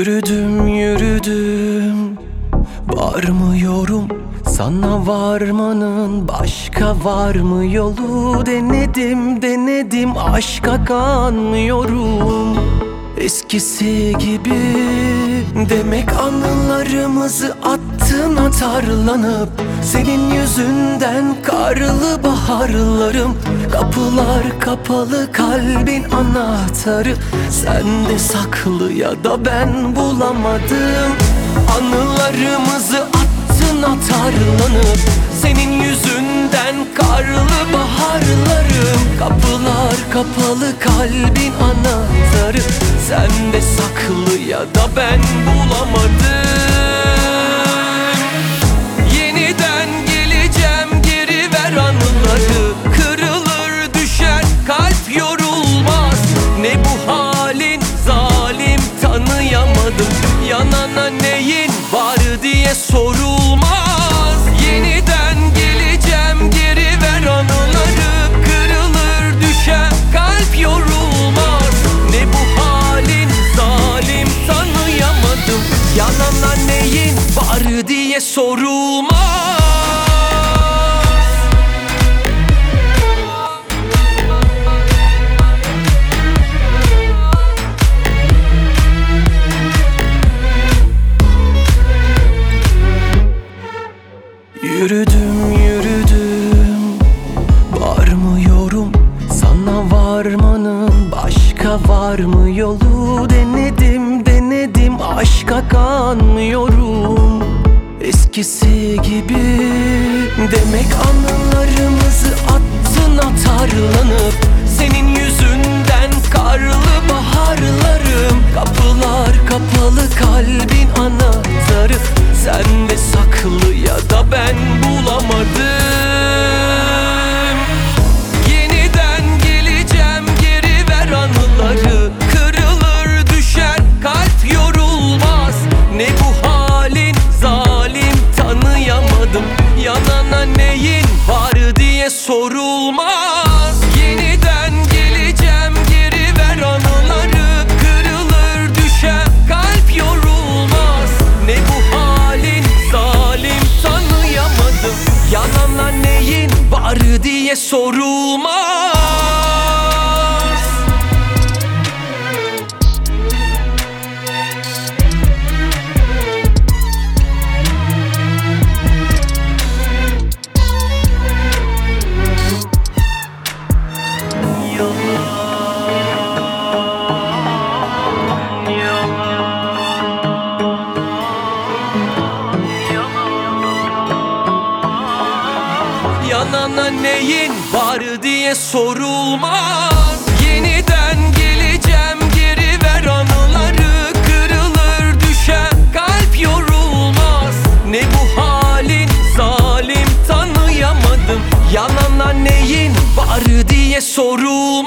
Yürüdüm yürüdüm, varmıyorum sana, varmanın başka var mı yolu? Denedim denedim, aşka kanmıyorum eskisi gibi. Demek anılarımızı attın atarlanıp, senin yüzünden karlı baharlarım. Kapılar kapalı, kalbin anahtarı sende saklı ya da ben bulamadım. Anılarımızı attın atarlanıp, senin yüzünden karlı baharlarım. Kapılar kapalı, kalbin anahtarı sende saklı ya da ben bulamadım. Yeniden geleceğim, geri ver anıları. Kırılır düşer kalp, yorulmaz. Ne bu halin zalim, tanıyamadım. Yanana neyin var diye sorulmaz. Yeniden geleceğim, geri ver anıları. Kırılır düşer kalp, yorulmaz. Ne bu halin zalim, tanıyamadım. Yanana neyin var diye sorulmaz. Yürüdüm yürüdüm, varmıyorum sana, varmanın başka var mı yolu? Denedim denedim, aşka kanmıyorum eskisi gibi. Demek anılarımızı attın atarlanıp, senin yüzünden karlı baharlarım. Kapılar kapalı, kalbin anahtarı sende saklı ya da ben bulamadım. Yeniden geleceğim, geri ver anıları. Kırılır düşer kalp, yorulmaz. Ne bu halin zalim, tanıyamadım. Yanana neyin var diye sorulmaz. Yeniden geleceğim, geri ver anıları. Kırılır düşer kalp, yorulmaz. Ne bu halin zalim, tanıyamadım. Yanana neyin var diye sorulmaz. Yanana neyin var diye sorulmaz. Yeniden geleceğim, geri ver anıları. Kırılır düşer kalp, yorulmaz. Ne bu halin zalim, tanıyamadım. Yanana neyin var diye sorulmaz.